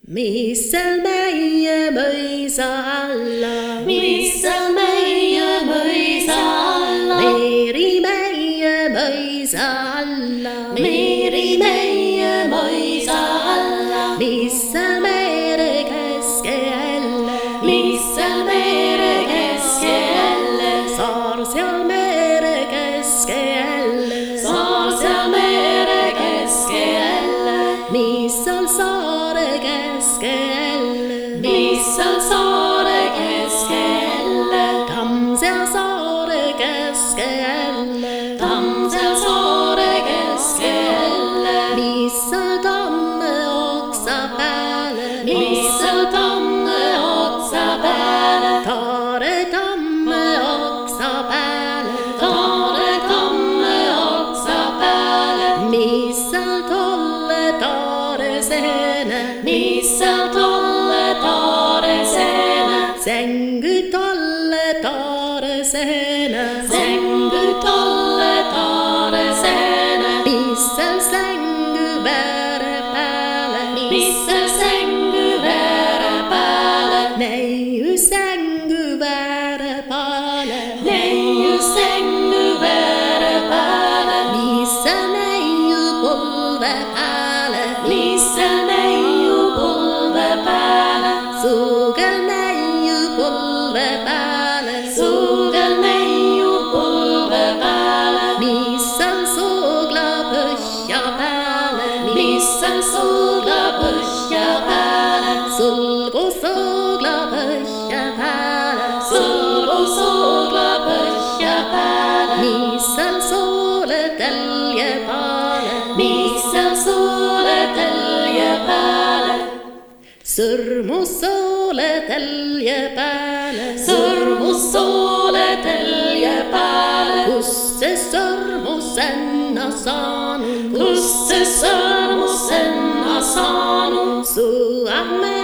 Mis seal meie mõisa alla, mis seal meie mõisa alla, Meeri meie mõisa alla, Meeri meie mõisa alla, mis seal mere keskel, mis seal mere keskel, saar seal mere keskel, saar seal mere keskel, mis seal saare keskel, mis seal saare keskel, tamm seal saare keskel, tamm seal saare keskel, mis seal tamme oksa peal, mis seal tamme otsa peal, taare tamme oksa peal, taare tamme otsa peal, mis seal tolle taare seene, mis seal tolle taare seene, sängy tolle taare seene, sängy tolle taare seene, mis seal sängy vääre peale, mis seal sängy vääre peale, neiu sängy vääre peale, neiu sängy vääre peale, mis seal neiu polve peale, mis seal neiu polve peale, suugel neiu polve peale, suugel neiu polve peale, mis seal suugla põhja peale, mis seal suugla põhja peale, sulgu suugla põhja peale, sulgu suugla põhja peale, mis seal soole tälje peale, mis seal soole tälje peale, sõrmus soole tälje peale, sõrmus soole tälje peale, kust see sõrmus enna saanud, kust see sõrmus enna saanud, su amme